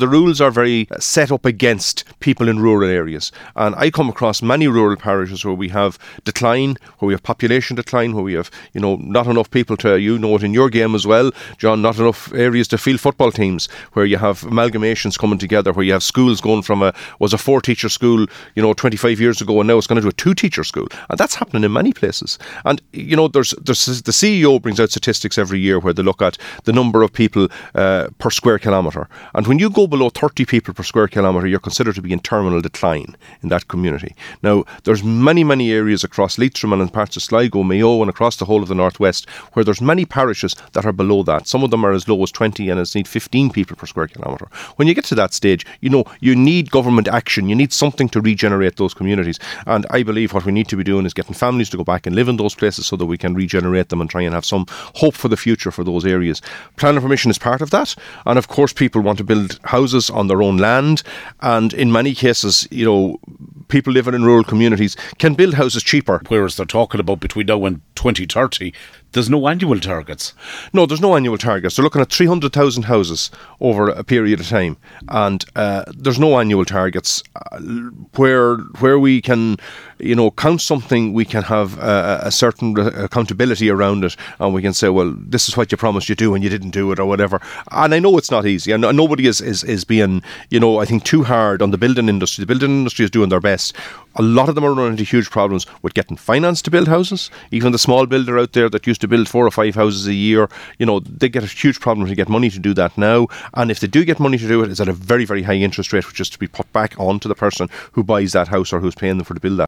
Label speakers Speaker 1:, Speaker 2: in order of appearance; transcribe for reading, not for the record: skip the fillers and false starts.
Speaker 1: The rules are very set up against people in rural areas. And I come across many rural parishes where we have decline, where we have population decline, where we have, not enough people to, it in your game as well, John, not enough areas to field football teams, where you have amalgamations coming together, where you have schools going from a 4-teacher school, 25 years ago, and now it's going to do a 2-teacher school. And that's happening in many places. And, there's the CEO brings out statistics every year where they look at the number of people per square kilometre. And when you go below 30 people per square kilometre, you're considered to be in terminal decline in that community. Now, there's many, many areas across Leitrim and in parts of Sligo, Mayo, and across the whole of the northwest where there's many parishes that are below that. Some of them are as low as 20 and as need 15 people per square kilometre. When you get to that stage, you need government action. You need something to regenerate those communities. And I believe what we need to be doing is getting families to go back and live in those places so that we can regenerate them and try and have some hope for the future for those areas. Planning permission is part of that. And of course, people want to build houses on their own land. And in many cases, people living in rural communities can build houses cheaper.
Speaker 2: Whereas they're talking about between now and 2030, there's no annual targets.
Speaker 1: No, there's no annual targets. They're looking at 300,000 houses over a period of time. And there's no annual targets. Where we can, count something, we can have a certain accountability around it. And we can say, well, this is what you promised you do and you didn't do it or whatever. And I know it's not easy. And nobody is being, I think, too hard on the building industry. The building industry is doing their best. A lot of them are running into huge problems with getting finance to build houses. Even the small builder out there that used to build 4 or 5 houses a year, they get a huge problem to get money to do that now. And if they do get money to do it, it's at a very, very high interest rate, which is to be put back onto the person who buys that house or who's paying them for to build that